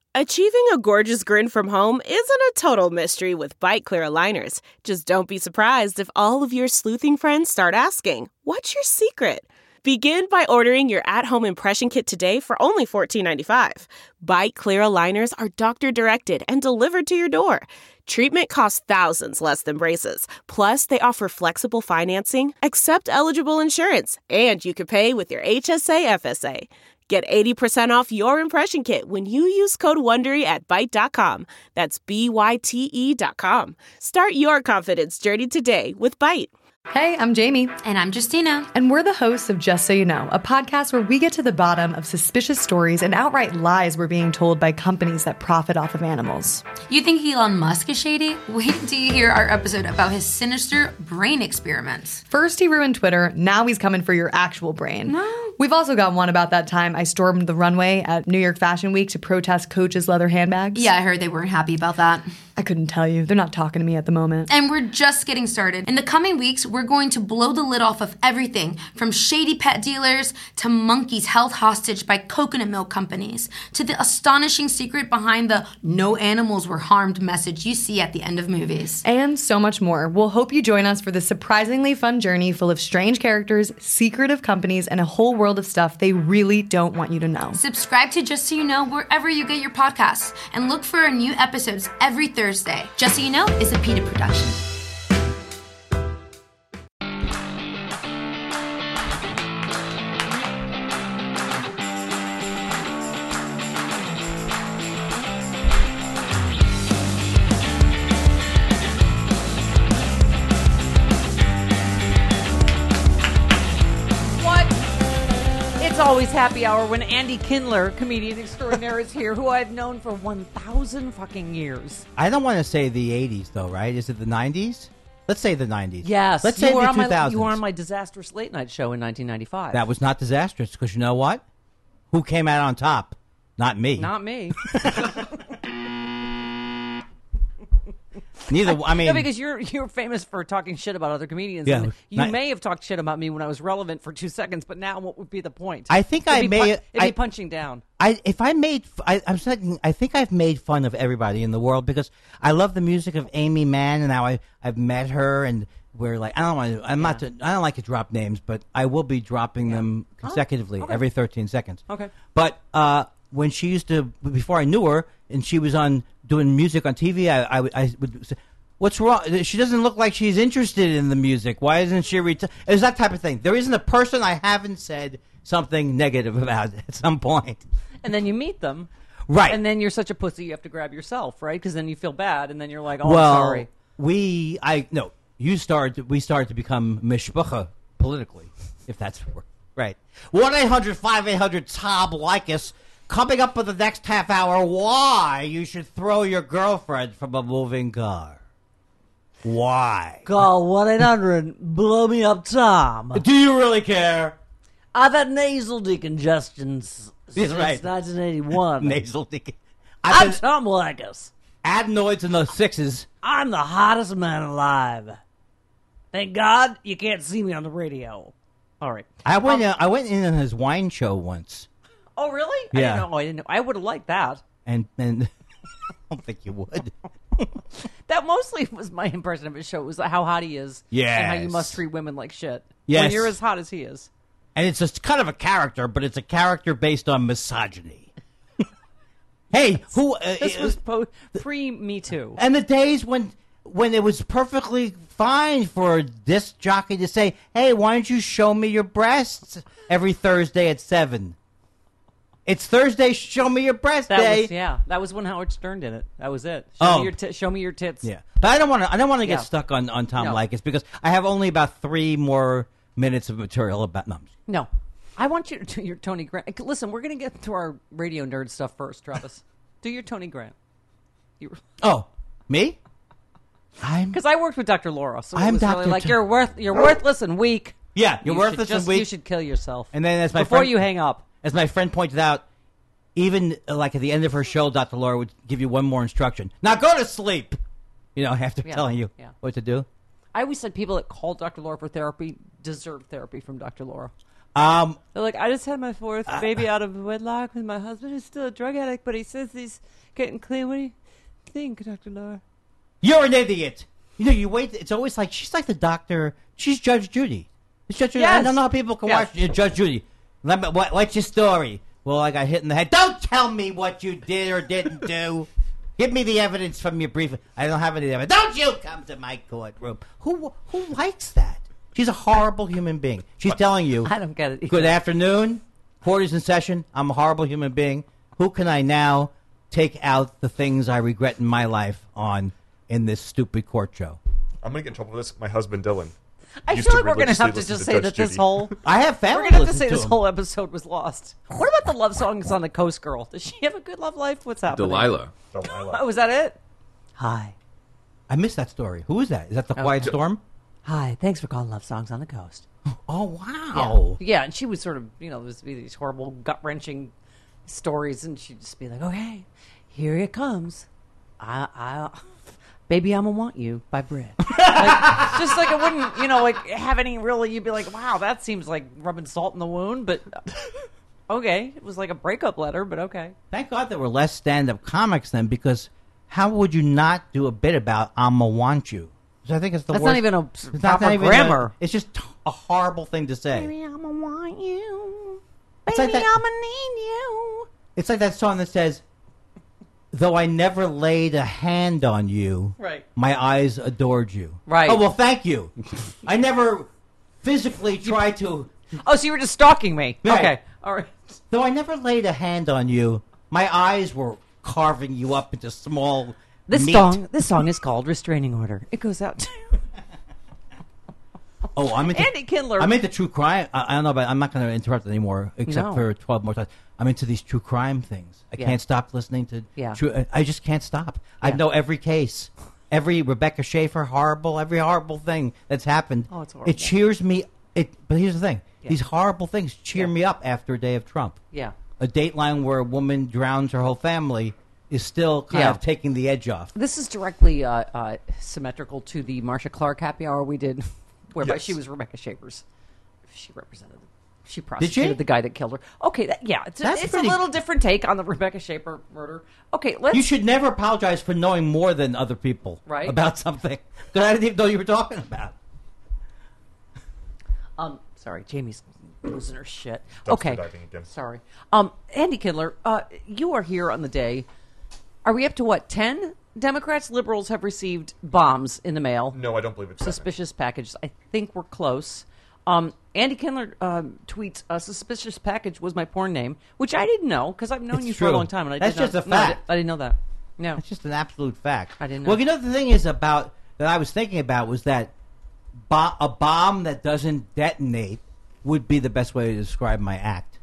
Achieving a gorgeous grin from home isn't a total mystery with Byte Clear aligners. Just don't be surprised if all of your sleuthing friends start asking, "What's your secret?" Begin by ordering your at-home impression kit today for only $14.95. Byte Clear aligners are doctor-directed and delivered to your door. Treatment costs thousands less than braces. Plus, they offer flexible financing, accept eligible insurance, and you can pay with your HSA FSA. Get 80% off your impression kit when you use code WONDERY at Byte.com. That's BYTE.com. Start your confidence journey today with Byte. Hey, I'm Jamie. And I'm Justina. And we're the hosts of Just So You Know, a podcast where we get to the bottom of suspicious stories and outright lies we're being told by companies that profit off of animals. You think Elon Musk is shady? Wait till you hear our episode about his sinister brain experiments. First he ruined Twitter, now he's coming for your actual brain. No. We've also got one about that time I stormed the runway at New York Fashion Week to protest Coach's leather handbags. Yeah, I heard they weren't happy about that. I couldn't tell you. They're not talking to me at the moment. And we're just getting started. In the coming weeks, we're going to blow the lid off of everything from shady pet dealers to monkeys held hostage by coconut milk companies to the astonishing secret behind the "no animals were harmed" message you see at the end of movies. And so much more. We'll hope you join us for this surprisingly fun journey full of strange characters, secretive companies, and a whole world of stuff they really don't want you to know. Subscribe to Just So You Know wherever you get your podcasts and look for our new episodes every Thursday. Just So You Know is a PETA production. It's always happy hour when Andy Kindler, comedian extraordinaire, is here, who I've known for 1,000 fucking years. I don't want to say the 80s, though, right? Is it the 90s? Let's say the 90s. Yes. Let's say the 2000s. You were on my disastrous late night show in 1995. That was not disastrous, because you know what? Who came out on top? Not me. Not me. Neither. I mean, no, because you're famous for talking shit about other comedians. Yeah, and you may have talked shit about me when I was relevant for 2 seconds, but now what would be the point? I think it'd be punching down. I'm saying I think I've made fun of everybody in the world because I love the music of Amy Mann, and now I've met her, and we're like, I don't like to drop names, but I will be dropping them consecutively every 13 seconds. Okay. But when she used to, before I knew her, and she was on doing music on TV, I would say, "What's wrong? She doesn't look like she's interested in the music. Why isn't she?" It was that type of thing. There isn't a person I haven't said something negative about at some point. And then you meet them. Right. And then you're such a pussy you have to grab yourself, right? Because then you feel bad, and then you're like, oh, well, I'm sorry. We started to become mishpacha politically, if that's right. 1-800-5800-TOM Leykis. Coming up for the next half hour, why you should throw your girlfriend from a moving car. Why? Call 1-800, blow me up, Tom. Do you really care? I've had nasal decongestion since right. 1981. Nasal decon. I'm Tom Leykis. Adenoids in the 6s. I'm the hottest man alive. Thank God you can't see me on the radio. All right. I went in on his wine show once. Oh, really? Yeah. I didn't know. I would have liked that. And I don't think you would. That mostly was my impression of his show. It was how hot he is. Yes. And how you must treat women like shit. Yes. When you're as hot as he is. And it's just kind of a character, but it's a character based on misogyny. Hey, who... this was pre-Me Too. And the days when it was perfectly fine for a disc jockey to say, "Hey, why don't you show me your breasts every Thursday at 7? It's Thursday, show me your breast day. That was when Howard Stern did it. That was it. Show me your tits. Yeah. But I don't want to get stuck on Tom Leykis because I have only about 3 more minutes of material about No. I want you to do your Tony Grant. Listen, we're going to get to our radio nerd stuff first, Travis. Do your Tony Grant. Oh, me? Because I worked with Dr. Laura, so I'm it was Dr. really like, you're worthless and weak. Yeah, you're worthless and weak. You should kill yourself. And then before you hang up. As my friend pointed out, even like at the end of her show, Dr. Laura would give you one more instruction. Now go to sleep. After telling you what to do. I always said people that call Dr. Laura for therapy deserve therapy from Dr. Laura. Um, They're like, I just had my fourth baby out of wedlock with my husband who's still a drug addict, but he says he's getting clean. What do you think, Dr. Laura? you're an idiot. You know, you wait. It's always like she's like the doctor. She's Judge Judy. It's Judge Judy. I Yes. don't know how people can Yes. watch Judge Judy. What's your story? Well, I got hit in the head. Don't tell me what you did or didn't do. Give me the evidence from your brief. I don't have any evidence. Don't you come to my courtroom. Who likes that? She's a horrible human being. She's telling you. I don't get it either. Good afternoon. Court is in session. I'm a horrible human being. Who can I now take out the things I regret in my life on in this stupid court show? I'm going to get in trouble for this. My husband, Dylan. I used feel to like we're going to religiously have to listen just to say Judge that this Judy. whole... I have family. We're going to have to listen say this him. whole episode was lost. What about the love songs on the Coast Girl? Does she have a good love life? What's happening? Delilah. Oh, was that it? Hi. I missed that story. Who is that? Is that the Quiet Storm? Hi. Thanks for calling Love Songs on the Coast. Oh wow! Yeah, and she would sort of, there'd be these horrible, gut-wrenching stories, and she'd just be like, okay, here it comes. Baby, I'ma Want You by Brit. Just like it wouldn't, have any really, you'd be like, wow, that seems like rubbing salt in the wound, but okay. It was like a breakup letter, but okay. Thank God there were less stand-up comics then, because how would you not do a bit about "I'ma Want You"? So I think it's the That's worst. not even a It's proper even grammar. it's just a horrible thing to say. Baby, I'ma want you. It's Baby, like that- I'ma need you. It's like that song that says, "Though I never laid a hand on you, Right. my eyes adored you." Right. Oh well, thank you. I never physically tried to. Oh, so you were just stalking me. Right. Okay. All right. Though I never laid a hand on you, my eyes were carving you up into small. This meat. song is called Restraining Order. It goes out to Oh, I'm into Andy Kindler. I'm into true crime. I don't know, but I'm not going to interrupt anymore, except No. for 12 more times. I'm into these true crime things. I Yeah. can't stop listening to. Yeah. True. I just can't stop. I Yeah. know every case, every Rebecca Schaefer every horrible thing that's happened. Oh, it's horrible. It cheers me. But here's the thing: Yeah. these horrible things cheer me up after a day of Trump. Yeah. A Dateline where a woman drowns her whole family is still kind Yeah. of taking the edge off. This is directly symmetrical to the Marsha Clark happy hour we did, whereby Yes. she was Rebecca Schaefer's. She represented. She Did prosecuted she? the guy that killed her. Okay, it's That's a pretty- little different take on the Rebecca Schaefer murder. Okay, let's. You should never apologize for knowing more than other people Right. about something. Because I didn't even know you were talking about. Sorry, Jamie's losing her shit. Dumpster Okay, diving again. sorry. Andy Kindler, you are here on the day. Are we up to what? 10 Democrats, liberals have received bombs in the mail. No, I don't believe it's that many. Suspicious packages. I think we're close. Andy Kindler tweets, "A suspicious package was my porn name," which I didn't know because I've known It's you for a true. long time, and I That's did not, just a no, fact. I didn't know that. No, It's just an absolute fact. I didn't know. Well, you know, the thing is about that I was thinking about was that a bomb that doesn't detonate would be the best way to describe my act.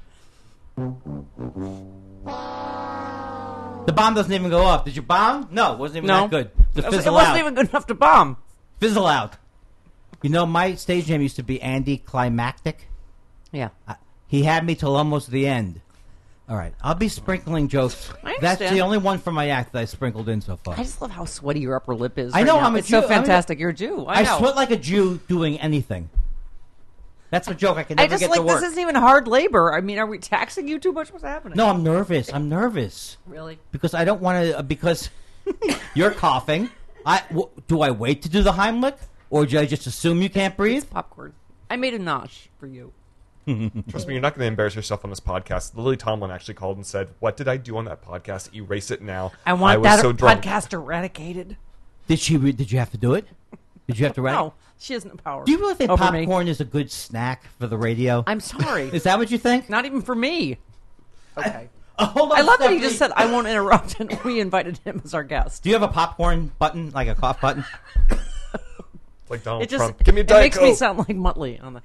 The bomb doesn't even go off. Did you bomb? No, it wasn't even no, that good. it Fizzle wasn't out. even good enough to bomb. Fizzle out. You know, my stage name used to be Andy Climactic. Yeah, He had me till almost the end. All right, I'll be sprinkling jokes. I That's understand. the only one from my act that I sprinkled in so far. I just love how sweaty your upper lip is. I right know, now. I'm a It's so Jew. I mean, fantastic. You're a Jew. I know. sweat like a Jew doing anything. That's a joke I can I never just get like to work. this isn't even hard labor. I mean, are we taxing you too much? What's happening? No, I'm nervous. I'm nervous really. because I don't want to. Because you're coughing. Do I wait to do the Heimlich, or do I just assume you can't breathe? Popcorn. I made a nosh for you. Trust me, you're not going to embarrass yourself on this podcast. Lily Tomlin actually called and said, "What did I do on that podcast? Erase it now. I want was that so drunk." podcast eradicated. Did you have to do it? Did you have to write? No, she has no power. Do you really think over me. popcorn is a good snack for the radio? I'm sorry. Is that what you think? Not even for me. Okay. Hold on, I love that he Stephanie. just said, I won't interrupt, and we invited him as our guest. Do you have a popcorn button, like a cough button? Like Donald It just Trump. Give me a it Diet makes me Coke. sound like Muttley on the.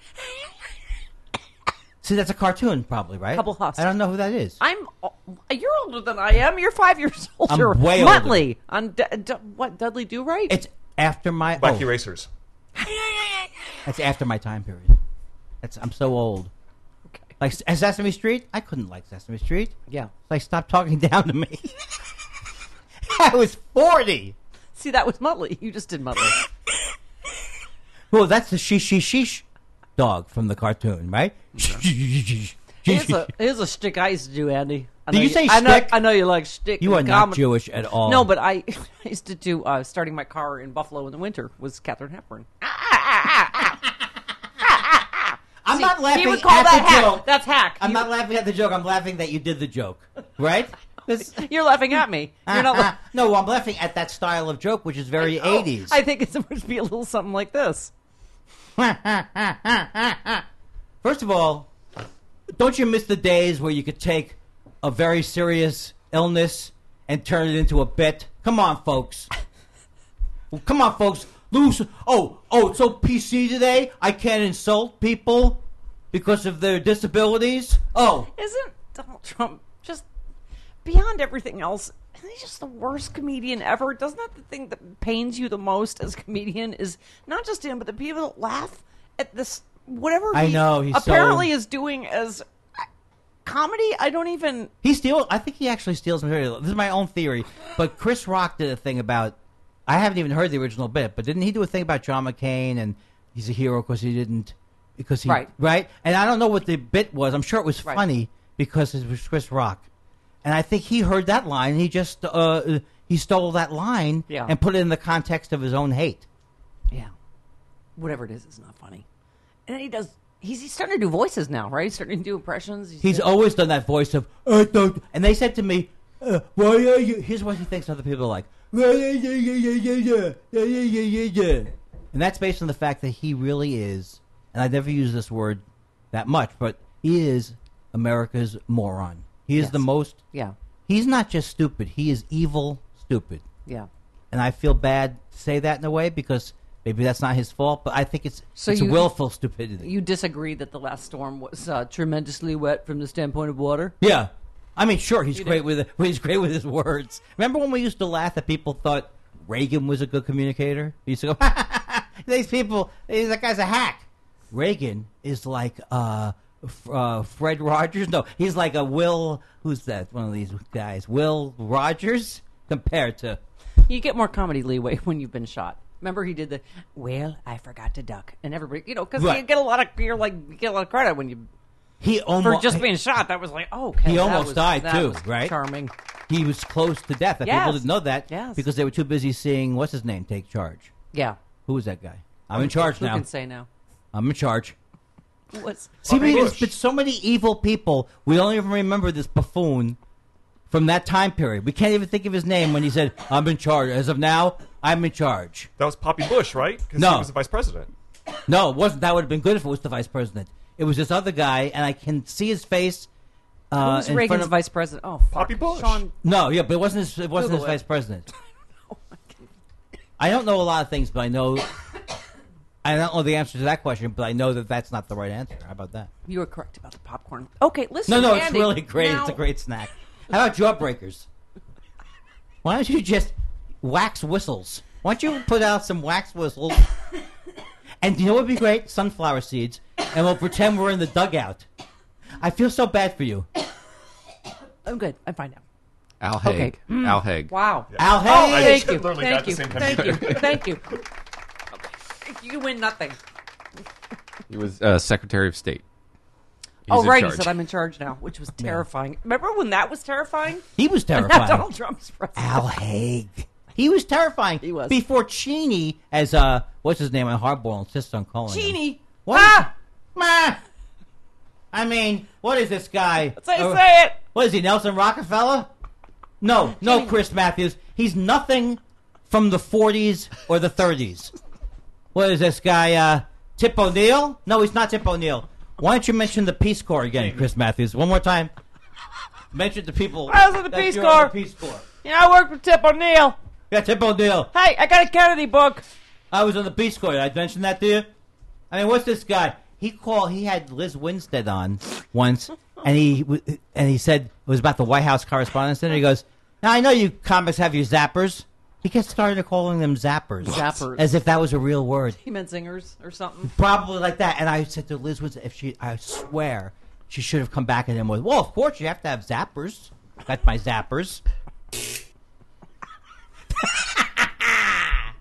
See, that's a cartoon, probably, right? Couple Huffs. I don't know who that is. You're older than I am. You're 5 years older. I'm way older. Muttley on what Dudley Do Right? It's after my Wacky Racers. That's after my time period. I'm so old. Okay. Like Sesame Street, I couldn't like Sesame Street. Yeah. Like, stop talking down to me. I was 40. See, that was Muttley. You just did Muttley. Well, that's the sheesh. dog from the cartoon, right? Here's a shtick I used to do, Andy. Did you say I shtick? know you like shtick. You are and not comedy. Jewish at all. No, but I used to do starting my car in Buffalo in the winter was Katharine Hepburn. I'm not laughing He would at call that the hack. joke. That's hack. I'm not laughing at the joke. I'm laughing that you did the joke, right? You're laughing at me. You're not. No, I'm laughing at that style of joke, which is very 80s. I think it's supposed to be a little something like this. First of all, don't you miss the days where you could take a very serious illness and turn it into a bit? Come on, folks. Come on, folks. Lose. Oh, it's so PC today. I can't insult people because of their disabilities. Oh, Isn't Donald Trump just beyond everything else? Isn't he just the worst comedian ever? Doesn't that the thing that pains you the most as a comedian is not just him, but the people that laugh at this whatever I he know, he's apparently so- is doing as comedy? I don't even. I think he actually steals material. This is my own theory, but Chris Rock did a thing about. I haven't even heard the original bit, but didn't he do a thing about John McCain and he's a hero because he right? And I don't know what the bit was. I'm sure it was funny because it was Chris Rock, and I think he heard that line and he just he stole that line and put it in the context of his own hate. Yeah, whatever it is, it's not funny. And he does. He's starting to do voices now, right? He's starting to do impressions. He's always done that voice of, and they said to me, why are you, here's what he thinks other people are like, and that's based on the fact that he really is, and I never use this word that much, but he is America's moron. He is the most, he's not just stupid, he is evil stupid. Yeah. And I feel bad to say that in a way because maybe that's not his fault, but I think it's you, willful stupidity. You disagree that the last storm was tremendously wet from the standpoint of water? Yeah. I mean, sure, he's great with his words. Remember when we used to laugh that people thought Reagan was a good communicator? We used to go, these people, that guy's a hack. Reagan is like Fred Rogers. No, he's like a Will, who's that, one of these guys? Will Rogers compared to... You get more comedy leeway when you've been shot. Remember he did I forgot to duck. And everybody, because you get a lot of credit when you... for just being shot, that was like, okay. He almost died too, was right? Charming. He was close to death. And people didn't know that because they were too busy seeing what's his name take charge. Yeah. Who was that guy? I'm in charge now. Who can say now? I'm in charge. See, there's been so many evil people. We don't even remember this buffoon from that time period. We can't even think of his name when he said, "I'm in charge." As of now, I'm in charge. That was Poppy Bush, right? Because No. he was the vice president. No, it wasn't. That would have been good if it was the vice president. It was this other guy, and I can see his face. Who was in front Reagan's of vice president? Oh, fuck. Poppy Bush. Sean. No, yeah, but it wasn't his. It wasn't Google his it. vice president. I don't know a lot of things, but I know. I don't know the answer to that question, but I know that that's not the right answer. How about that? You were correct about the popcorn. Okay, listen. No, it's Andy, really great. now- It's a great snack. How about jawbreakers? Why don't you just wax whistles? Why don't you put out some wax whistles? And you know what would be great? Sunflower seeds. And we'll pretend we're in the dugout. I feel so bad for you. I'm good. I'm fine now. Al Haig. Okay. Al Haig. Wow. Al Haig. Oh, thank you. literally got Thank the you. same Thank you. time. Thank you. You win nothing. He was Secretary of State. He's Oh, in right. He charge. said I'm in charge now, which was terrifying. Remember when that was terrifying? He was Now terrifying. Donald Trump's president. Al Haig. He was terrifying. He was. Before Cheney, as, what's his name on Hardball insists on calling him. Cheney. What? Ah! Ma! I mean, what is this guy? That's how you say it. What is he, Nelson Rockefeller? No, Chris Matthews. He's nothing from the 40s or the 30s. What is this guy, Tip O'Neill? No, he's not Tip O'Neill. Why don't you mention the Peace Corps again, Chris Matthews? One more time. Mention the people. I was in the that Peace you're on Corps. the Peace Corps. Yeah, I worked with Tip O'Neill. Yeah, Tip O'Neill. Hey, I got a Kennedy book. I was on the Peace Corps. Did I mention that to you? I mean, what's this guy? He had Liz Winstead on once, and he said it was about the White House Correspondents' Dinner. He goes, "Now I know you comics have your zappers." He gets started calling them zappers, Zappers. as if that was a real word, He meant zingers or something. probably like that. And I said to Liz Winstead, I swear she should have come back at him with, "Well, of course you have to have zappers. That's my zappers."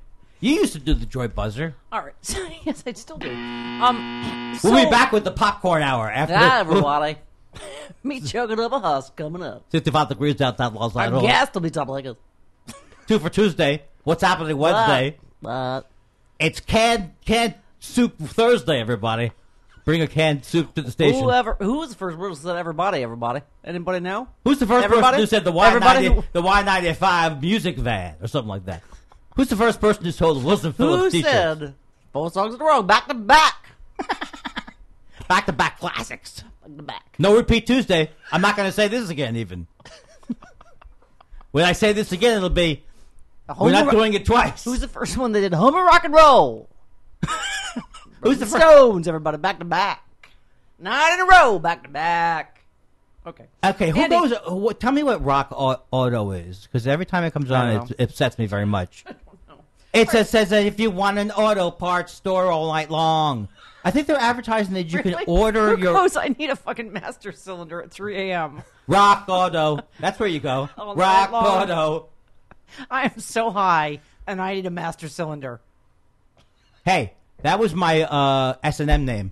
You used to do the joy buzzer. All right. Yes, I still do. We'll be back with the popcorn hour after. Hi, everybody. Me chugging up a husk coming up. 65 degrees outside Los Our Angeles. guest will be top like us. 2 for Tuesday. What's happening Wednesday? But It's canned soup Thursday, everybody. Bring a canned soup to the station. who was the first person that said everybody? Anybody know? Who's the first Everybody? person who said the Y95 music van or something like that? Who's the first person who sold Wilson Who Phillips t-shirts? said 4 songs in a row, back to back? Back-to-back classics. Back to back. No repeat Tuesday. I'm not going to say this again, even. When I say this again, it'll be, we're not doing it twice. Who's the first one that did Homer Rock and Roll? Who's the first? Stones, everybody, back to back. 9 in a row, back to back. Okay. Okay, who Andy. knows? Tell me what Rock Auto is, because every time it comes on, it upsets me very much. It says that if you want an auto parts store all night long. I think they're advertising that you can order Who your goes, I need a fucking master cylinder at 3 a.m. Rock Auto. That's where you go. All Rock night long. Auto. I am so high, and I need a master cylinder. Hey, that was my S&M name.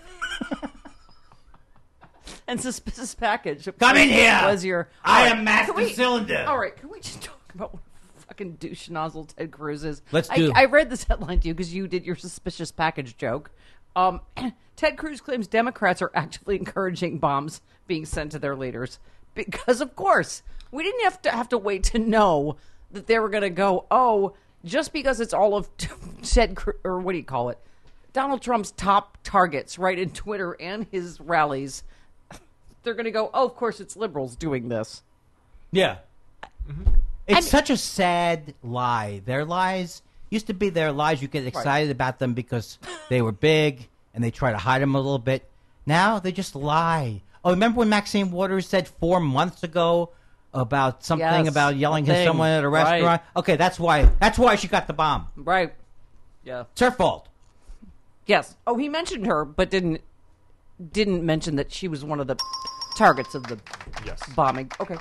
And suspicious package. Come in here. Was your? I All right, am Master can we- Cylinder. All right, can we just talk about what a fucking douche nozzle Ted Cruz is? Let's do. I read this headline to you because you did your suspicious package joke. Ted Cruz claims Democrats are actively encouraging bombs being sent to their leaders because, of course, we didn't have to wait to know that they were going to go. Oh, just because it's all of Ted Cruz, or what do you call it? Donald Trump's top targets, right, in Twitter and his rallies. They're going to go, oh, of course, it's liberals doing this. Yeah. It's such a sad lie. Their lies used to be their lies. You get excited about them because they were big and they try to hide them a little bit. Now they just lie. Oh, remember when Maxine Waters said 4 months ago about something Yes, about yelling the at thing. someone at a restaurant? Right. Okay, that's why she got the bomb. Right. Yeah. It's her fault. Yes. Oh, he mentioned her, but didn't mention that she was one of the targets of the Yes. bombing. Okay.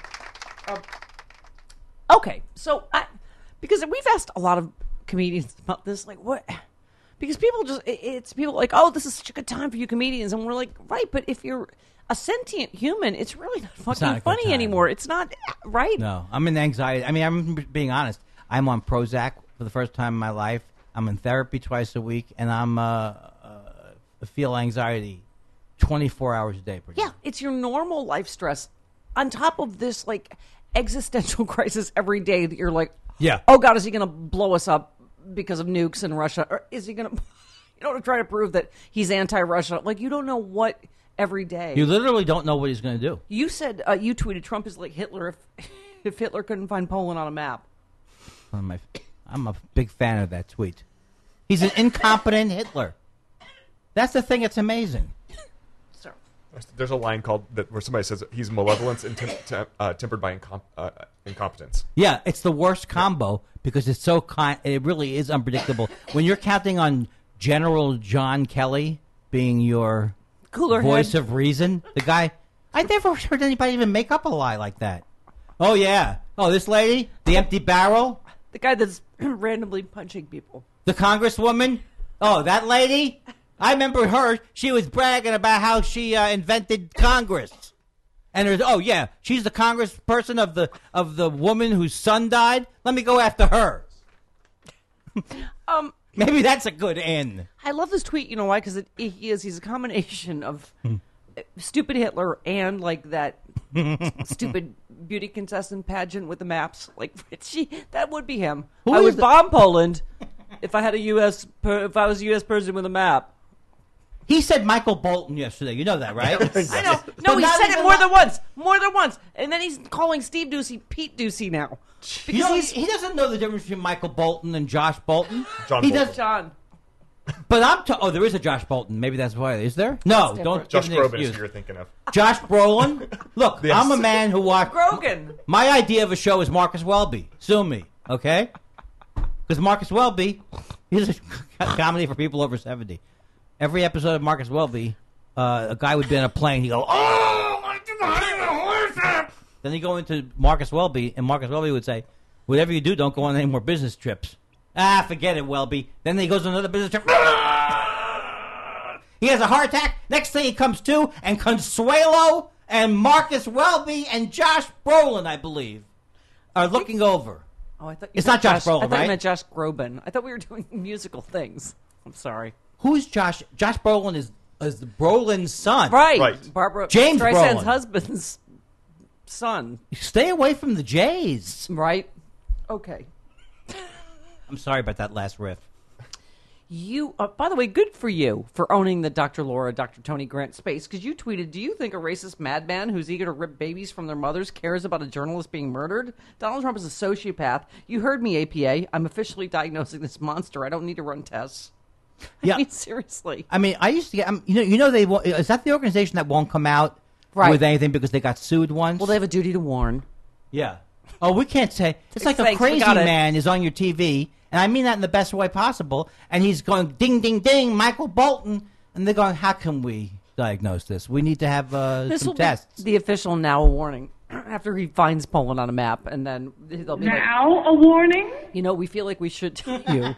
Okay. So, because we've asked a lot of comedians about this, like, what? Because people it's people like, oh, this is such a good time for you comedians, and we're like, right, but if you're a sentient human, it's really not fucking not a good funny time. anymore. It's not right. No, I'm in anxiety. I mean, I'm being honest. I'm on Prozac for the first time in my life. I'm in therapy twice a week, and I'm feel anxiety 24 hours a day. Pretty Yeah, much. it's your normal life stress on top of this like existential crisis every day that you're like, Yeah. oh God, is he going to blow us up because of nukes in Russia, or is he going to, to try to prove that he's anti-Russia? Like, you don't know what every day. You literally don't know what he's going to do. You said you tweeted Trump is like Hitler if Hitler couldn't find Poland on a map. I'm a big fan of that tweet. He's an incompetent Hitler. That's the thing that's amazing. So There's a line called that where somebody says he's malevolence and tempered by incompetence. Yeah, it's the worst combo because it's so it really is unpredictable. When you're counting on General John Kelly being your Cooler voice head. of reason, the guy, I never heard anybody even make up a lie like that. Oh, yeah. Oh, this lady, the empty barrel, the guy that's randomly punching people. the congresswoman. Oh, that lady, I remember her. She was bragging about how she invented Congress. And there's, oh yeah, she's the congressperson of the woman whose son died. Let me go after her. Maybe that's a good end. I love this tweet. You know why? Because he's a combination of stupid Hitler and like that stupid beauty contestant pageant with the maps. Like that would be him. I would bomb Poland if I had if I was a U.S. president with a map. He said Michael Bolton yesterday. You know that, right? I know. But No, he not said it even more that- than once. More than once. And then he's calling Steve Ducey Pete Ducey now. You know, he doesn't know the difference between Michael Bolton and Josh Bolton. John he Bolton. does. John. But oh, there is a Josh Bolton. Maybe that's why. Is there? No, That's don't. Josh give me an Groban is excuse. who you're thinking of. Josh Brolin. Look, Yes. I'm a man who watched. Grogan. My idea of a show is Marcus Welby. Sue me, okay? Because Marcus Welby, he's a comedy for people over 70. Every episode of Marcus Welby, a guy would be in a plane. He'd go, "Oh, my God!" Then he'd go into Marcus Welby, and Marcus Welby would say, "Whatever you do, don't go on any more business trips." Forget it, Welby. Then he goes on another business trip. He has a heart attack. Next thing he comes to, and Consuelo and Marcus Welby and Josh Brolin, I believe, are looking over. Oh, I thought it's not Josh Brolin, I thought right? you meant Josh Groban. I thought we were doing musical things. I'm sorry. Who's Josh? Josh Brolin is the Brolin's son. Right. Barbara James Streisand's Brolin. husband's son. Stay away from the Jays. Right. Okay. I'm sorry about that last riff. You, by the way, good for you for owning the Dr. Laura, Dr. Tony Grant space, because you tweeted, do you think a racist madman who's eager to rip babies from their mothers cares about a journalist being murdered? Donald Trump is a sociopath. You heard me, APA. I'm officially diagnosing this monster. I don't need to run tests. Yeah. I mean, seriously. I mean, I used to get, you know, they won't, is that the organization that won't come out Right. with anything because they got sued once? Well, they have a duty to warn. Yeah. Oh, we can't say. It's like a Thanks, we crazy got it. man is on your TV, and I mean that in the best way possible, and he's going, ding, ding, ding, Michael Bolton, and they're going, how can we diagnose this? We need to have This some will tests. be the official now a warning after he finds Poland on a map, and then they'll be Now a warning? like, you know, we feel like we should tell you.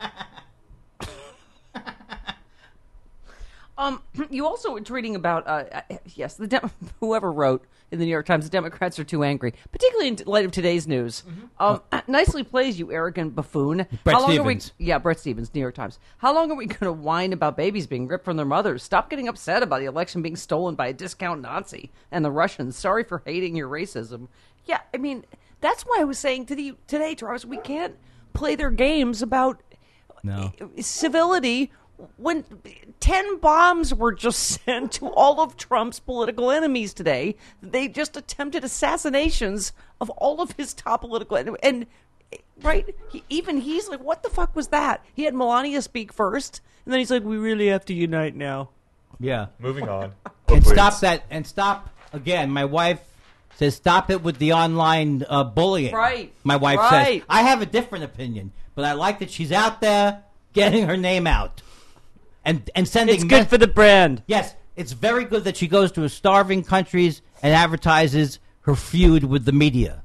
You also were tweeting about, yes, whoever wrote in the New York Times, the Democrats are too angry, particularly in light of today's news. Nicely plays, you arrogant buffoon. Brett How long Stevens. Brett Stevens, New York Times. How long are we going to whine about babies being ripped from their mothers? Stop getting upset about the election being stolen by a discount Nazi and the Russians. Sorry for hating your racism. Yeah, I mean, that's why I was saying today, Travis, we can't play their games about civility when 10 bombs were just sent to all of Trump's political enemies today. They just attempted assassinations of all of his top political and right, he's like, what the fuck was that? He had Melania speak first, and then he's like, we really have to unite now. Yeah. Moving on. And Please. stop that, and stop, again, my wife says, stop it with the online bullying. Right. My wife Right. says, I have a different opinion, but I like that she's out there getting her name out. And sending It's good for the brand. Yes, it's very good that she goes to starving countries and advertises her feud with the media.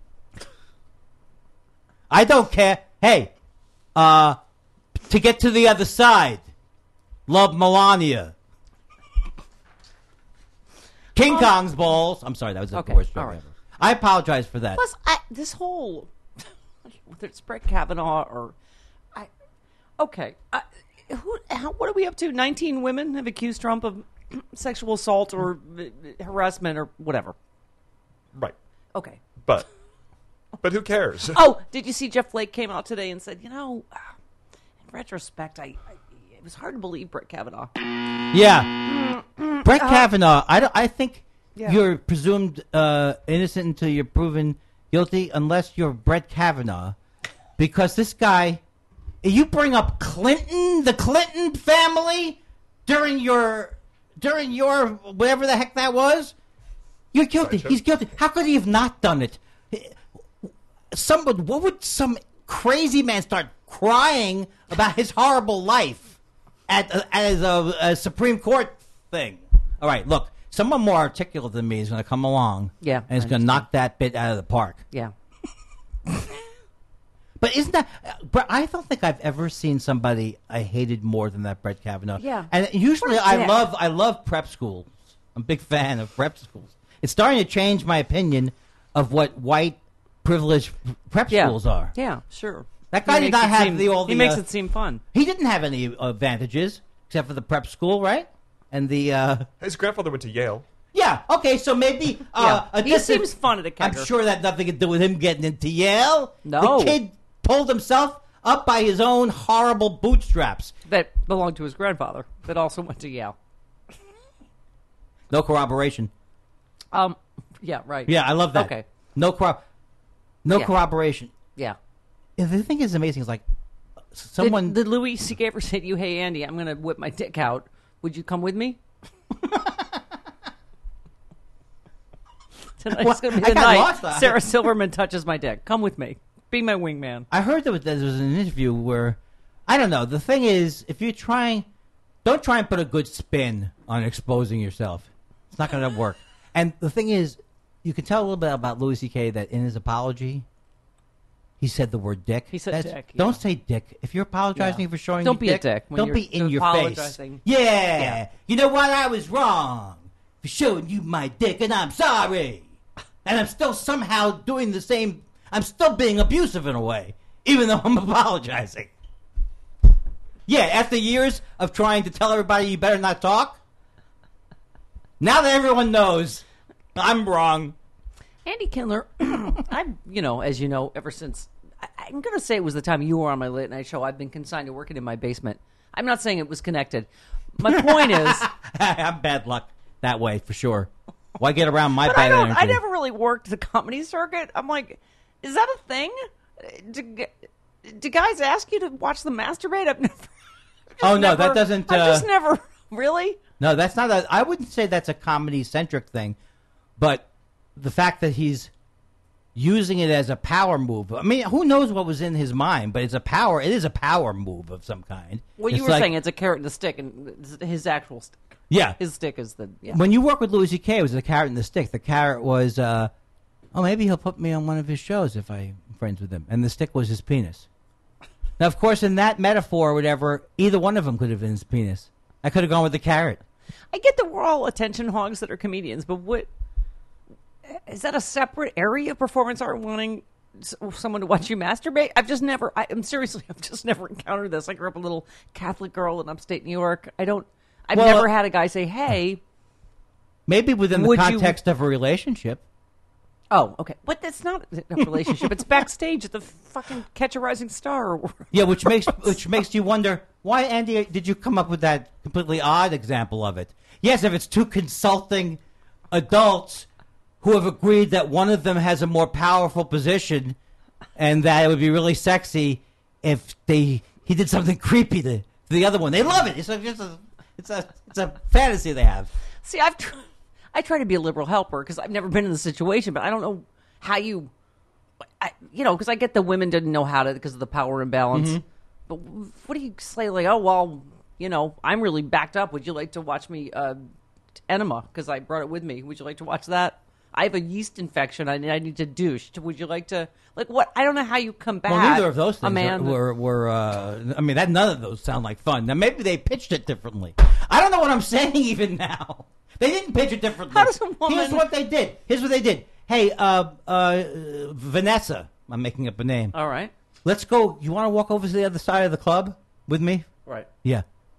I don't care. Hey, to get to the other side, love Melania. King Kong's balls. I'm sorry, that was the worst joke all right. ever. I apologize for that. Plus, this whole whether it's Brett Kavanaugh or what are we up to? 19 women have accused Trump of sexual assault or harassment or whatever. Right. Okay. But who cares? Oh, did you see Jeff Flake came out today and said, in retrospect, it was hard to believe Brett Kavanaugh. Yeah. Brett Kavanaugh, I think you're presumed innocent until you're proven guilty unless you're Brett Kavanaugh. Because this guy, you bring up the Clinton family during your whatever the heck that was, you're guilty. He's guilty. How could he have not done it? What would some crazy man start crying about his horrible life at a Supreme Court thing? All right, look, someone more articulate than me is going to come along, and is going to knock that bit out of the park. Yeah. But isn't that? I don't think I've ever seen somebody I hated more than that Brett Kavanaugh. Yeah. And usually I love prep schools. I'm a big fan of prep schools. It's starting to change my opinion of what white privileged prep schools are. Yeah, sure. That guy did not have He makes it seem fun. He didn't have any advantages except for the prep school, right? And the his grandfather went to Yale. Yeah. Okay. So maybe he seems fun at a kegger. I'm sure that had nothing to do with him getting into Yale. No. The kid pulled himself up by his own horrible bootstraps. That belonged to his grandfather, that also went to Yale. No corroboration. Yeah, right. Yeah, I love that. Okay. No corroboration. Yeah. And the thing is amazing is like someone Did Louis C.K. ever say to you, hey, Andy, I'm going to whip my dick out. Would you come with me? Tonight's going to be the night Sarah Silverman touches my dick. Come with me. Be my wingman. I heard there was an interview where, I don't know, the thing is, if you're trying, don't try and put a good spin on exposing yourself. It's not going to work. And the thing is, you can tell a little bit about Louis C.K. that in his apology, He said the word dick. He said dick, yeah. Don't say dick. If you're apologizing for showing Don't your be a dick when don't you're be in your apologizing. face. Yeah. You know what? I was wrong for showing you my dick, and I'm sorry. And I'm still somehow doing the same. I'm still being abusive in a way, even though I'm apologizing. Yeah, after years of trying to tell everybody you better not talk, now that everyone knows I'm wrong. Andy Kindler, I'm, as you know, ever since, I'm going to say it was the time you were on my late night show, I've been consigned to working in my basement. I'm not saying it was connected. My point is... I'm bad luck that way, for sure. Why get around my but bad energy? I never really worked the comedy circuit. I'm like, is that a thing? Do guys ask you to watch them masturbate? I've never... that doesn't... I just never... Really? No, that's not a... I wouldn't say that's a comedy-centric thing, but the fact that he's using it as a power move. I mean, who knows what was in his mind, but it is a power move of some kind. Well, you were saying it's a carrot and a stick, and his actual stick. Yeah. His stick is the... Yeah. When you work with Louis C.K., it was the carrot and the stick. The carrot was, maybe he'll put me on one of his shows if I'm friends with him. And the stick was his penis. Now, of course, in that metaphor or whatever, either one of them could have been his penis. I could have gone with the carrot. I get that we're all attention hogs that are comedians, but what... Is that a separate area of performance art wanting someone to watch you masturbate? I've just never encountered this. I grew up a little Catholic girl in upstate New York. I've never had a guy say, hey. Maybe within the context of a relationship. Oh, okay. But that's not a relationship. It's backstage at the fucking Catch a Rising Star. Yeah, which makes you wonder, why, Andy, did you come up with that completely odd example of it? Yes, if it's two consulting adults who have agreed that one of them has a more powerful position and that it would be really sexy if he did something creepy to the other one. They love it. It's a fantasy they have. See, I try to be a liberal helper because I've never been in the situation, but I don't know how because I get the women didn't know how to because of the power imbalance. Mm-hmm. But what do you say? Like, oh, well, I'm really backed up. Would you like to watch me enema because I brought it with me? Would you like to watch that? I have a yeast infection. I need to douche. Would you like to, what? I don't know how you combat. Well, neither of those things were none of those sound like fun. Now, maybe they pitched it differently. I don't know what I'm saying even now. They didn't pitch it differently. How does a woman... Here's what they did. Hey, Vanessa. I'm making up a name. All right. Let's go. You want to walk over to the other side of the club with me? Right. Yeah.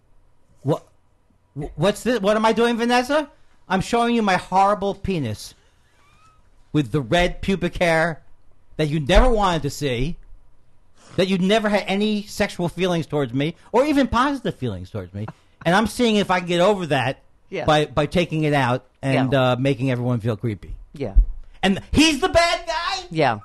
What's this? What am I doing, Vanessa? I'm showing you my horrible penis with the red pubic hair that you never wanted to see, that you never had any sexual feelings towards me, or even positive feelings towards me. And I'm seeing if I can get over that by taking it out and making everyone feel creepy. Yeah. And he's the bad guy? Yeah.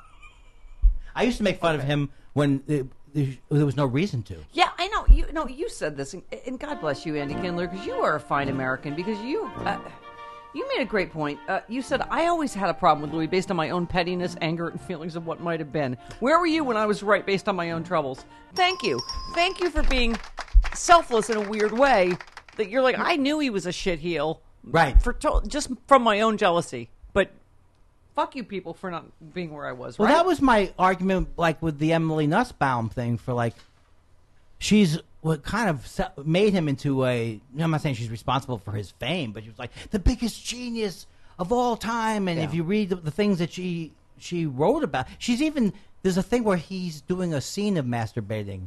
I used to make fun of him when there was no reason to. Yeah, I know. You said this, and God bless you, Andy Kindler, because you are a fine American, because you made a great point. You said, I always had a problem with Louis based on my own pettiness, anger, and feelings of what might have been. Where were you when I was right based on my own troubles? Thank you. Thank you for being selfless in a weird way, that you're like, I knew he was a shitheel. Right. Just from my own jealousy. But fuck you people for not being where I was, right? Well, that was my argument, with the Emily Nussbaum thing, for, she's what kind of made him into I'm not saying she's responsible for his fame, but she was the biggest genius of all time. And if you read the things that she wrote about, there's a thing where he's doing a scene of masturbating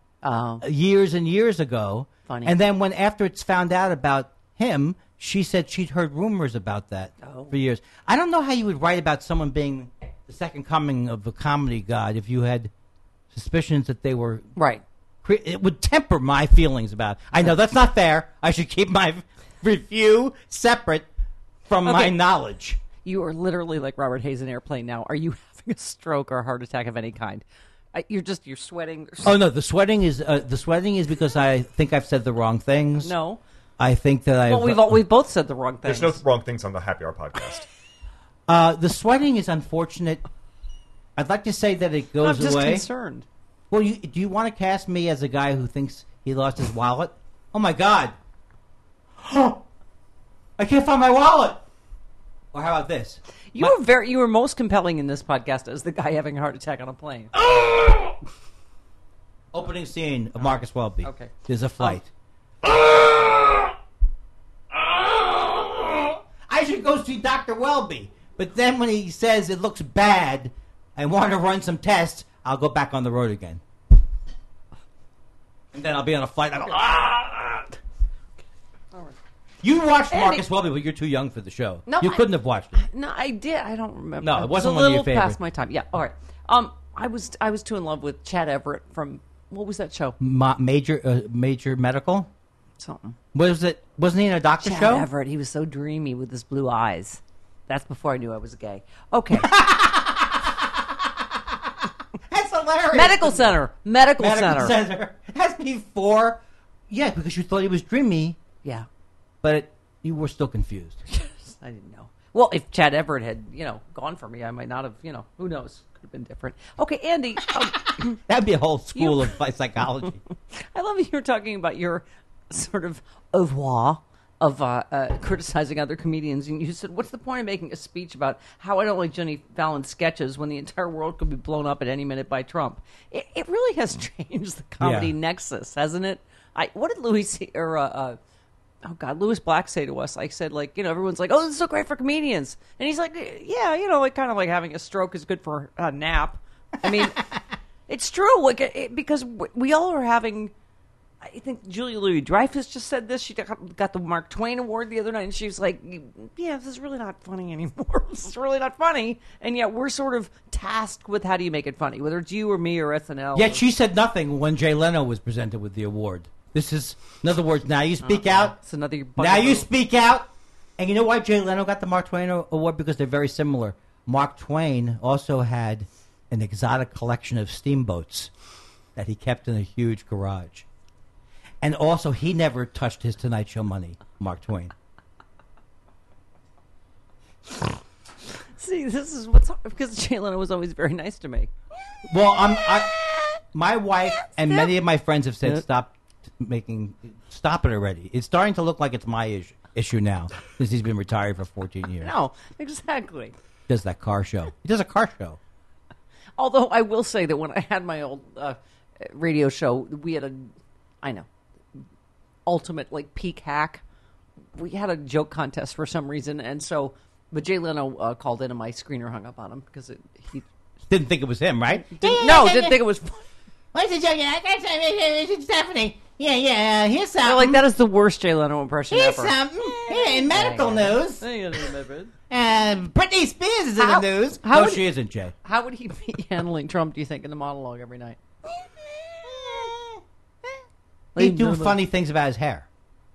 years and years ago. Funny. And then after it's found out about him, she said she'd heard rumors about that for years. I don't know how you would write about someone being the second coming of the comedy god if you had suspicions that they were... Right. It would temper my feelings about it. I know that's not fair. I should keep my review separate from my knowledge. You are literally like Robert Hayes in Airplane now. Are you having a stroke or a heart attack of any kind? You're sweating. Oh no, the sweating is because I think I've said the wrong things. No, I think that we've both said the wrong things. There's no wrong things on the Happy Hour podcast. The sweating is unfortunate. I'd like to say that it goes away. I'm just concerned. Well, do you want to cast me as a guy who thinks he lost his wallet? Oh my God! I can't find my wallet. Or how about this? You were most compelling in this podcast as the guy having a heart attack on a plane. Opening scene of Marcus Welby. Okay. There's a flight. I should go see Dr. Welby. But then when he says it looks bad, I want to run some tests, I'll go back on the road again. And then I'll be on a flight. I'll go, You watched Marcus Welby, but you're too young for the show. No, you couldn't have watched it. No, I did. I don't remember. No, it wasn't a one of your little favorite. past my time. Yeah. All right. I was too in love with Chad Everett from what was that show? Major Medical? Something. Was it? Wasn't he in a doctor Chad show? Everett. He was so dreamy with his blue eyes. That's before I knew I was gay. Okay. That's hilarious. Medical Center. Medical Center. That's before. Yeah, because you thought he was dreamy, Yeah. but you were still confused. I didn't know. Well, if Chad Everett had, gone for me, I might not have, who knows? Could have been different. Okay, Andy. That'd be a whole school of psychology. I love that you were talking about your sort of oeuvre of criticizing other comedians, and you said, what's the point of making a speech about how I don't like Jimmy Fallon's sketches when the entire world could be blown up at any minute by Trump? It really has changed the comedy nexus, hasn't it? What did Louis Black say to us? I said, everyone's like, oh, this is so great for comedians. And he's like, yeah, kind of like having a stroke is good for a nap. I mean, it's true. Because we all are having, I think Julia Louis-Dreyfus just said this. She got the Mark Twain Award the other night, and she was like, yeah, this is really not funny anymore. This is really not funny. And yet we're sort of tasked with how do you make it funny, whether it's you or me or SNL. Yet she said nothing when Jay Leno was presented with the award. This is, in other words, now you speak out. It's another now you speak out. And you know why Jay Leno got the Mark Twain Award? Because they're very similar. Mark Twain also had an exotic collection of steamboats that he kept in a huge garage. And also, he never touched his Tonight Show money, Mark Twain. See, this is what's because Jay Leno was always very nice to me. Well, my wife and many of my friends have said stop it already. It's starting to look like it's my issue now since he's been retired for 14 years. No, exactly. Does that car show? He does a car show. Although I will say that when I had my old radio show, we had ultimate peak hack. We had a joke contest for some reason, and so but Jay Leno called in and my screener hung up on him because he didn't think it was him, right? Didn't think it was funny. What's the joke? It's Stephanie. Yeah. Here's something. They're like, that is the worst Jay Leno impression ever. Here's something. In medical news. Britney Spears is in the news. No, she isn't, Jay. How would he be handling Trump, do you think, in the monologue every night? He'd do funny things about his hair.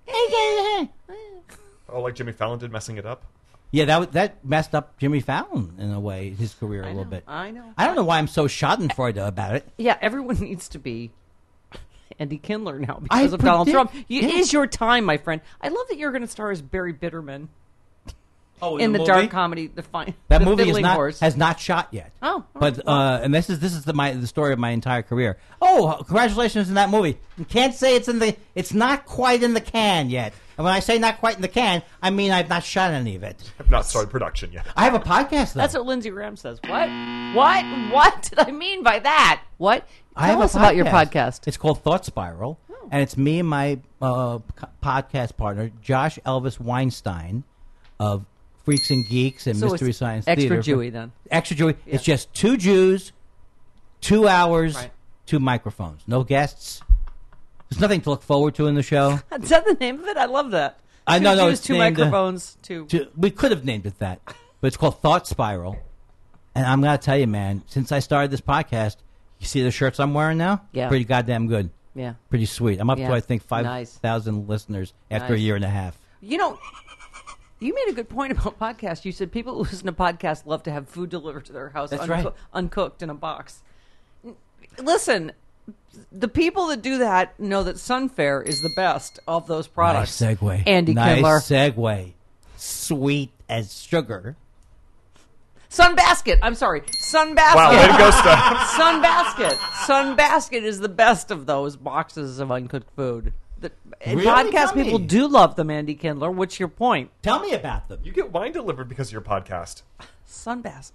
Oh, like Jimmy Fallon did, messing it up? Yeah, that messed up Jimmy Fallon, in a way, his career a little bit. I know. I don't know why I'm so schadenfreude about it. Yeah, everyone needs to be Andy Kindler now because of Donald Trump. It is your time, my friend. I love that you're going to star as Barry Bitterman. In the dark comedy, that movie has not shot yet. Oh, but and this is the story of my entire career. Oh, congratulations on that movie! You can't say it's not quite in the can yet. And when I say not quite in the can, I mean I've not shot any of it. I've not started production yet. I have a podcast though. That's what Lindsey Graham says. What did I mean by that? What? Tell us about your podcast. It's called Thought Spiral, and it's me and my podcast partner Josh Elvis Weinstein of Freaks and Geeks and Mystery Science Theater. Extra Jewy, then. Extra Jewy. Yeah. It's just 2 Jews, 2 hours, 2 microphones. No guests. There's nothing to look forward to in the show. Is that the name of it? I love that. I know. It's 2 microphones. We could have named it that, but it's called Thought Spiral. And I'm going to tell you, man, since I started this podcast, you see the shirts I'm wearing now? Yeah. Pretty goddamn good. Yeah. Pretty sweet. I'm up to, I think, 5,000 listeners after a year and a half. You made a good point about podcasts. You said people who listen to podcasts love to have food delivered to their house uncooked in a box. Listen, the people that do that know that Sunfare is the best of those products. Nice segue. Andy Kindler. Nice segue. Sweet as sugar. Sunbasket. I'm sorry. Sunbasket. Wow, way to go, Steph. Sunbasket is the best of those boxes of uncooked food. And Really? podcast Tell me. people do love them, Andy Kindler. What's your point? Tell me about them. You get wine delivered because of your podcast. Sunbasket.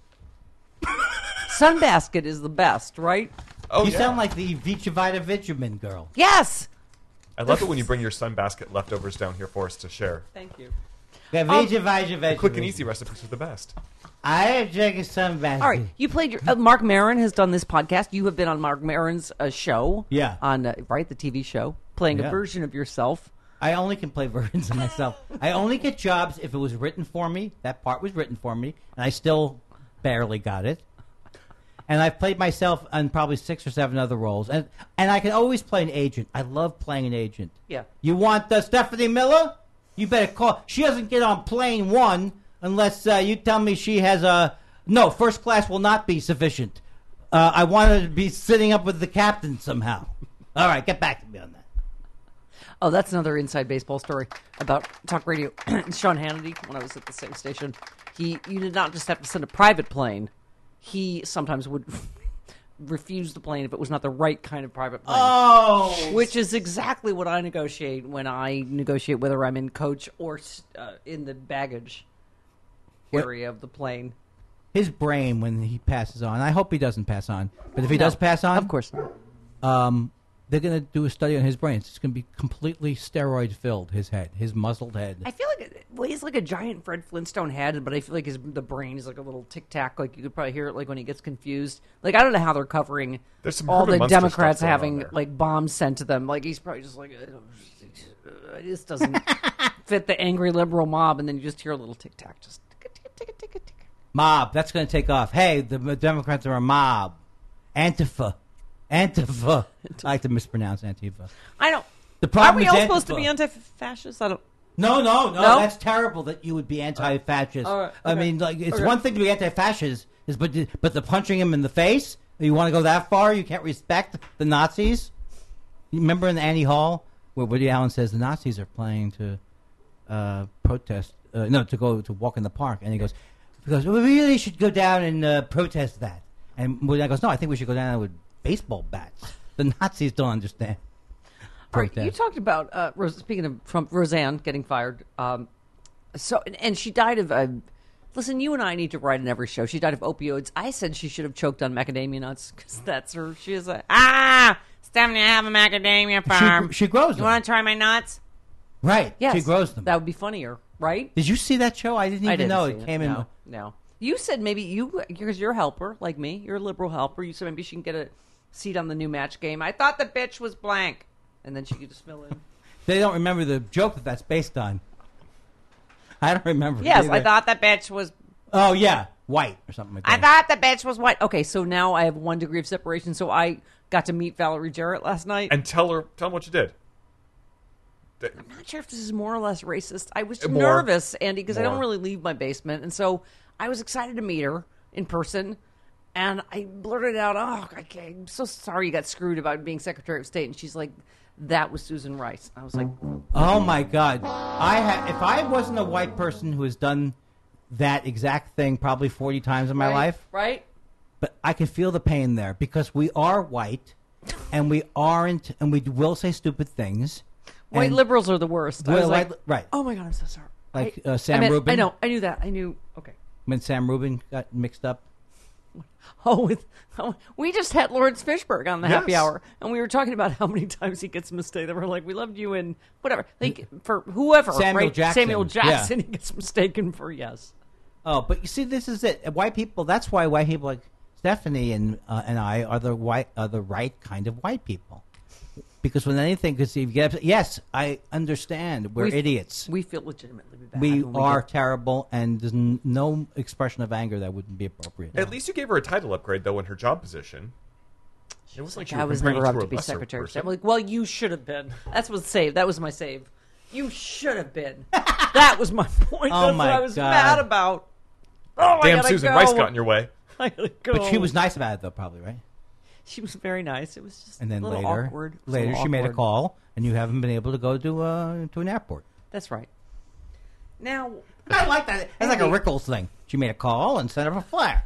Sunbasket is the best, right? Oh, You yeah. sound like the Vicha Vita Vitamin girl. Yes. I love it when you bring your Sunbasket leftovers down here for us to share. Thank you. Yeah, Vicha Vita Vitamin. Quick and easy recipes are the best. I drink a Sunbasket. All right, you played your. Mark Maron has done this podcast. You have been on Mark Maron's show. Yeah. On the TV show, playing Yeah. a version of yourself. I only can play versions of myself. I only get jobs if it was written for me. That part was written for me, and I still barely got it. And I've played myself on probably 6 or 7 other roles, and I can always play an agent. I love playing an agent. Yeah. You want Stephanie Miller? You better call. She doesn't get on plane 1 unless you tell me she has a no. First class will not be sufficient. I want her to be sitting up with the captain somehow. All right, get back to me on that. Oh, that's another inside baseball story about talk radio. Sean Hannity, when I was at the same station, you did not just have to send a private plane. He sometimes would refuse the plane if it was not the right kind of private plane. Oh, Which is exactly what I negotiate when I negotiate whether I'm in coach or in the baggage area of the plane. his brain when he passes on. I hope he doesn't pass on, but if he does pass on, Of course not. they're going to do a study on his brain. It's going to be completely steroid filled. His head, his muzzled head. I feel like he's like a giant Fred Flintstone head, but I feel like the brain is like a little tic tac. Like you could probably hear it like when he gets confused. Like I don't know how they're covering There's some all Herman the Munster Democrats stuff going on having there. like bombs sent to them. Like he's probably just like it just doesn't fit the angry liberal mob, and then you just hear a little tic tac, just tick tick. Mob. That's going to take off. Hey, the Democrats are a mob. Antifa. I like to mispronounce Antifa. I don't. The problem Are we is all Antifa. supposed to be anti-fascist? I don't. No. No? That's terrible that you would be anti-fascist. all right, I okay. mean, like it's Okay. one thing to be anti-fascist, but the punching him in the face. You want to go that far? You can't respect the Nazis. You remember in Annie Hall where Woody Allen says the Nazis are planning to protest? To go to walk in the park, and he goes, we really should go down and protest that. And Woody Allen goes, no, I think we should go down with baseball bats. The Nazis don't understand. All right, you Protest. talked about speaking of Trump, Roseanne getting fired. And she died of. Listen, you and I need to write in every show. She died of opioids. I said she should have choked on macadamia nuts because that's her. She is a Stephanie, I have a macadamia farm. She grows You them. want to try my nuts? Right. Yes, She grows them. That would be funnier, right? Did you see that show? I didn't even know see it came in. No. You said maybe because you're a helper like me. You're a liberal helper. You said maybe she can get a seat on the new Match game. I thought the bitch was blank, and then she could just fill in. They don't remember the joke that's based on. I don't remember. Yes, either. I thought the bitch was. Oh yeah, white or something like that. I thought the bitch was white. Okay, so now I have 1 degree of separation. So I got to meet Valerie Jarrett last night. And tell him what you did. I'm not sure if this is more or less racist. I was More. nervous, Andy, because I don't More. really leave my basement, and so I was excited to meet her in person. And I blurted out, I'm so sorry you got screwed about being Secretary of State. And she's like, that was Susan Rice. I was like, Oh my God! If I wasn't a white person who has done that exact thing probably 40 times in my life, right? but I can feel the pain there because we are white, and we aren't, and we will say stupid things. White and liberals are the worst. I Well, was like, right. oh my God, I'm so sorry. Like I Sam meant- Rubin. I know. I knew that. I knew. Okay. When Sam Rubin got mixed up. We just had Lawrence Fishburne on the Happy Yes. Hour, and we were talking about how many times he gets mistaken. We're like, we loved you in whatever, like for whoever, Samuel right? Jackson. Samuel Jackson, Yeah. he gets mistaken for yes. Oh, but you see, this is it. White people. That's why white people like Stephanie and I are the right kind of white people. Because when anything, because if you get upset, yes, I understand. We're idiots. We feel legitimately bad. We when are get- terrible, and there's no expression of anger that wouldn't be appropriate. At least you gave her a title upgrade, though, in her job position. It was like she I was was never comparing up you to a be lesser Secretary of person. State. I'm like, well, you should have been. That's what save. That was my save. You should have been. That was my point. Oh That's my what I was God. mad about. Oh, I Damn, gotta Susan go. Rice got in your way. I gotta go. But she was nice about it, though, probably, right? She was very nice. It was just And then a little later, awkward. It was a little she made a awkward. call, and you haven't been able to go to an airport. That's right. Now, I like that. It's like a Rickles thing. She made a call and set up a flare.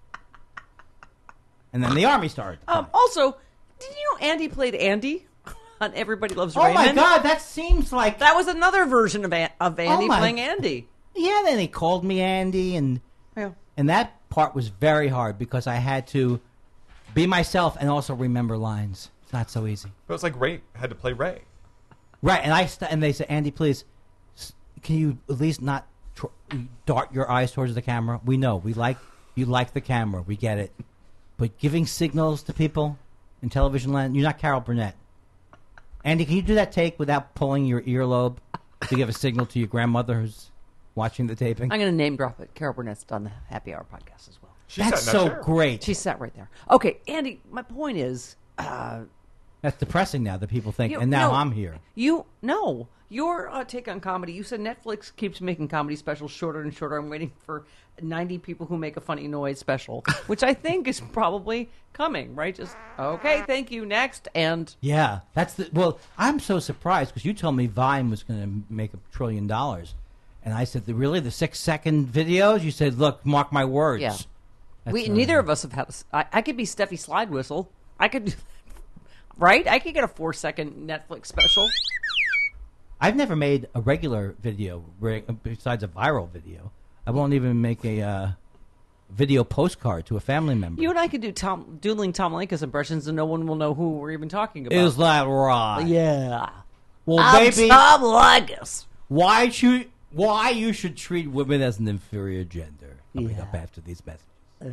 And then the army started. also, did you know Andy played Andy? on Everybody Loves Oh Raymond. my God, that seems like That was another version of Andy my- playing Andy. Yeah, then he called me Andy, and Yeah. that part was very hard because I had to be myself and also remember lines. It's not so easy. But it's like Ray had to play Ray. Right, and they said, Andy, please, can you at least not dart your eyes towards the camera? We know you like the camera, we get it, but giving signals to people in television land, you're not Carol Burnett. Andy, can you do that take without pulling your earlobe to give a signal to your grandmother who's watching the taping? I'm going to name drop it. Carol Burnett's done the Happy Hour podcast as well. She That's sat in that so chair. great. She sat right there. Okay, Andy, my point is... That's depressing now that people think, You- and now no, I'm here. Your take on comedy. You said Netflix keeps making comedy specials shorter and shorter. I'm waiting for 90 people who make a funny noise special, which I think is probably coming. Right? Just okay. Thank you. Next. And Yeah, well, I'm so surprised because you told me Vine was going to make $1 trillion, and I said, really, the 6-second videos? You said, look, mark my words. yeah, That's, neither of us have had. I could be Steffi Slide Whistle. I could do that. Right? I could get a 4-second Netflix special. I've never made a regular video besides a viral video. I won't even make a video postcard to a family member. You and I could do doodling Tom Leykis impressions, and no one will know who we're even talking about. Is that right? Yeah. Well, I'm baby, Tom Leykis. why you should treat women as an inferior gender? Coming up after these messages.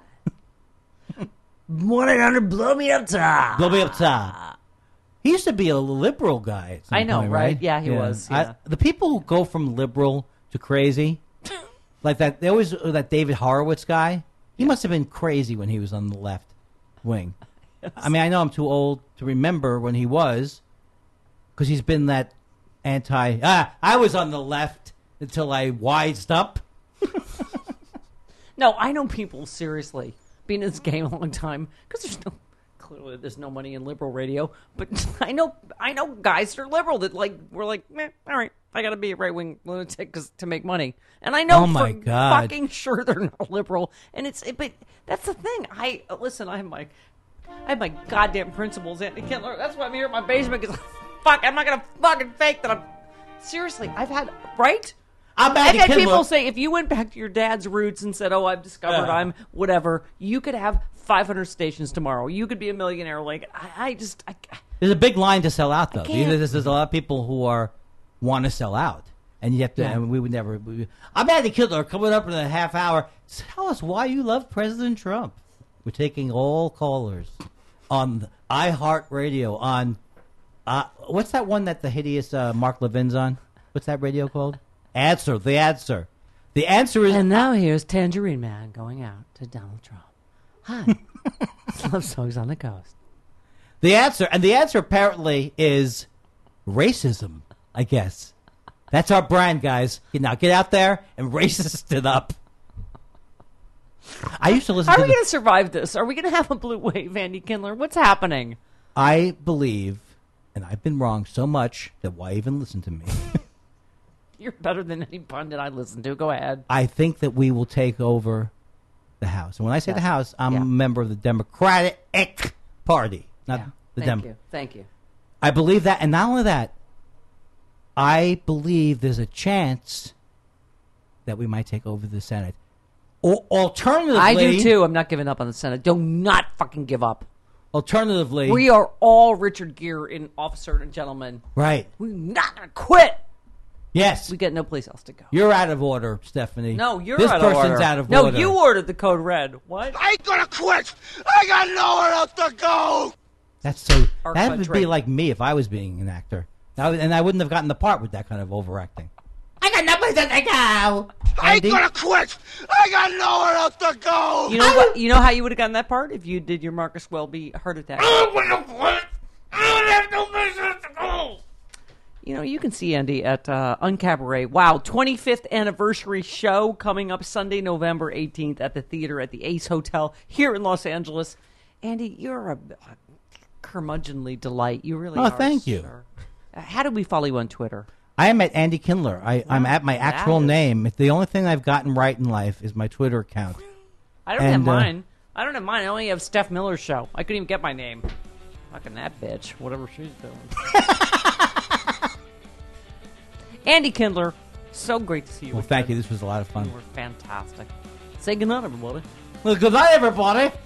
1-800-blow-me-up-top. Blow me up top. He used to be a liberal guy. At some I know, point, right? Yeah, he was, yeah. The people who go from liberal to crazy, like that, they always that David Horowitz guy. He must have been crazy when he was on the left wing. I mean, I know I'm too old to remember when he was, because he's been that anti. I was on the left until I wised up. No, I know people, seriously, been in this game a long time, because clearly there's no money in liberal radio, but I know guys that are liberal that we're like, all right, I gotta be a right-wing lunatic to make money. And I know Oh my for God. fucking sure they're not liberal. And but that's the thing. I have my goddamn principles, Andy Kindler. That's why I'm here in my basement, because I'm not gonna fucking fake that I'm... Seriously, I've had... Right? I'm I've Andy had Kindler. people say, if you went back to your dad's roots and said, I've discovered I'm whatever, you could have 500 stations tomorrow. You could be a millionaire. Like, There's a big line to sell out, though. can't. There's a lot of people who want to sell out, and you have to. Yeah. And we would never. I'm Andy Kindler coming up in a half hour. Tell us why you love President Trump. We're taking all callers on iHeartRadio. On what's that one that the hideous Mark Levin's on? What's that radio called? Answer. The answer. The answer is. And now here's Tangerine Man going out to Donald Trump. Hi. Love songs on the coast. The answer, and the answer apparently is racism, I guess. That's our brand, guys. Now get out there and racist it up. I used to listen How to are we going to survive this? Are we going to have a blue wave, Andy Kindler? What's happening? I believe, and I've been wrong so much that why even listen to me? You're better than any pundit I listen to. Go ahead. I think that we will take over the House. And when I say the House, I'm a member of the Democratic Party, not the Democrat. Thank you. I believe that, and not only that, I believe there's a chance that we might take over the Senate. Alternatively, I do too. I'm not giving up on the Senate. Do not fucking give up. Alternatively, We are all Richard Gere in Officer and Gentleman. right? We're not going to quit. Yes, We got no place else to go. you're out of order, Stephanie. No, you're this out of person's order. out of no, order. you ordered the code red. What? I ain't gonna quit! I got nowhere else to go! That's so. Our That would country. be like me if I was being an actor, and I wouldn't have gotten the part with that kind of overacting. I got no place to go. I ain't Andy? gonna quit! I got nowhere else to go! You know what? You know how you would have gotten that part if you did your Marcus Welby heart attack. I wanna quit! I don't have no business to go! You know, you can see Andy at Uncabaret. Wow, 25th anniversary show coming up Sunday, November 18th at the theater at the Ace Hotel here in Los Angeles. Andy, you're a curmudgeonly delight. You really are. Thank you. Sir. How do we follow you on Twitter? I am at Andy Kindler. I'm at my actual that is- name. The only thing I've gotten right in life is my Twitter account. I don't have mine. I don't have mine. I only have Steph Miller's show. I couldn't even get my name. Fucking that bitch, whatever she's doing. Andy Kindler, so great to see you. Well, thank you. This was a lot of fun. You were fantastic. Say goodnight, everybody. Well, good night, everybody.